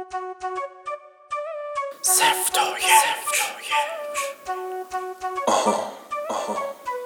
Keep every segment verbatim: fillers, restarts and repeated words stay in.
صفر تا یک. آها آها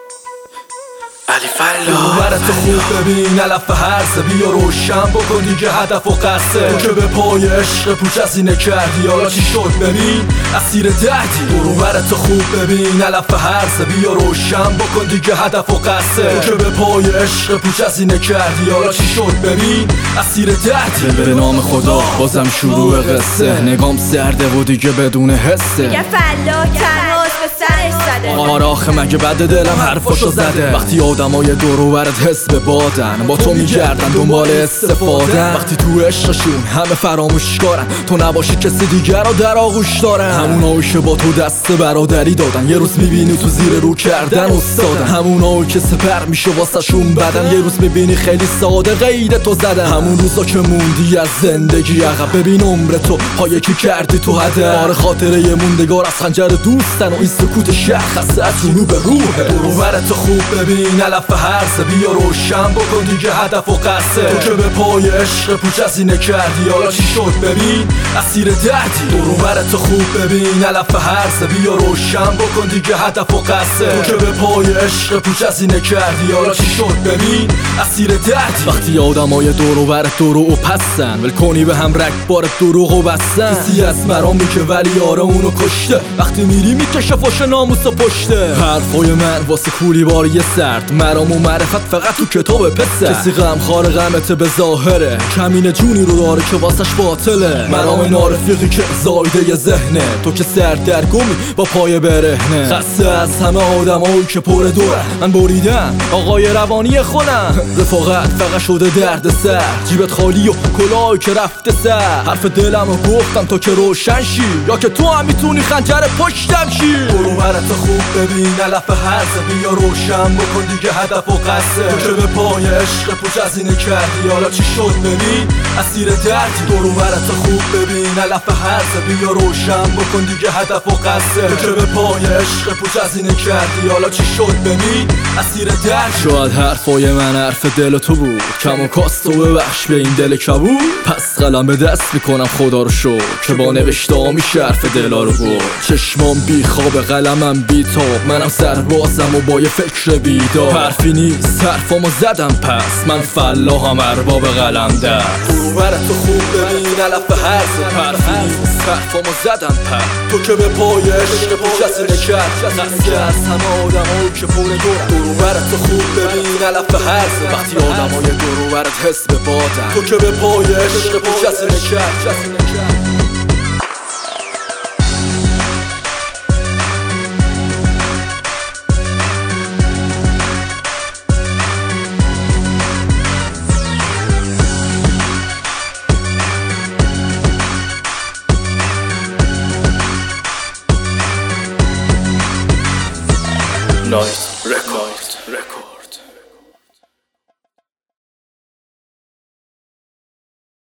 علی فلا برات خوب ببین علف هرزه بیا روشن بکن دیگه هدف و قصه. تو که به پای عشق پوچ از اینه کردی حالا چی شد ببین اسیر دردی. برو برات خوب ببین علف هرزه بیا روشن بکن دیگه هدف و قصه. تو که به پای عشق پوچ از اینه کردی حالا چی شد ببین اسیر دردی. به نام خدا بازم شروع قصه. نگام سرده و دیگه بدون حسه. میگه فلا تنهاست به سرش زده. آره آخه مگه بده دلم حرفاشو زده. وقتی آدمای دور و برت حس به بادن با تو میگردن دنبال استفادن. وقتی تو عشقشون همه فراموش کارن تو نباشی کسی دیگر رو در آغوش دارن. همونایی که با تو دست برادری دادن یه روز میبینی تو زیر رو کردن استادن. همونایی که سپر میشه واسه شون بدن یه روز میبینی خیلی ساده غیر تو زدن. همون روزا که موندی از زندگی عقب ببین عمر تو پای کی کردی تو هدر. آره خاطره یه موندگار از خنجر دوستن و این سکوت شخص از رو به روحه. برو برات خوب ببین علف هرزه بیا روشن بکن دیگه هدف و قصه. تو که به پای عشق پوچ از اینه کردی حالا چی شد ببین اسیر دردی. برو برات خوب ببین علف هرزه بیا روشن بکن دیگه هدف و قصه. تو که به پای عشق پوچ از اینه کردی حالا چی شد ببین اسیر دردی. وقتی آدمای دور و برت دورو و پسن ول کنی به هم رگبار دروغ و بستن. کسی از مرامی که ولی آره اونو کشته. وقتی میری میکشه فاش ناموس و پشته. حرفای من واسه کولی باری سرد مرام و معرفت فقط تو کتاب پسر. کسی غم خار غمت به ظاهره کمین جونی رو داره که واسش باطله. مرام نارفیقی که زایده ی ذهنه تو که سردرگمی با پای برهنه. خسته از همه آدمایی که پر دوره من بریدم آقای روانی خودم. رفاقت فقط شده درد سر جیبت خالی و کلاهی که رفته سر. حرف دلم رو گفتم تا که روشن شی یا که تو هم میتونی خنجر پشتم شی. برو برات خوب ببین علف هرزه بیا روشن بکن دیگه هدف و قصه. تو که به پای عشق پوچ از اینه کردی حالا چی شد ببین اسیر دردی. برو برات خوب ببین علف هرزه بیا روشن بکن دیگه هدف و قصه. تو که به پای عشق پوچ از اینه کردی حالا چی شد ببین اسیر دردی. شاید حرفای من حرف دل تو بود کم و کاست و ببخش به این دل کبود. پس قلم به دست میکنم خدا رو شکر که با نوشته میشه حرف دلا رو بود. چشمام بی خواب قلمم بی تاب منم سربازم و با یه فکر بیدار. حرفی نیست حرفامو زدم پس من فلاحم ارباب قلم دست. برو برات خوب ببین علف هرزه حرفی نیست حرفامو زدم پس تو که به پای عشق پوچ از اینه کرد. خسته از همه آدمایی که پر دورن. برو برات خوب ببین علف هرزه وقتی آدمای دور و برت حس به بادن تو که به پای عشق پوچ از اینه کرد. نایت رکورد رکورد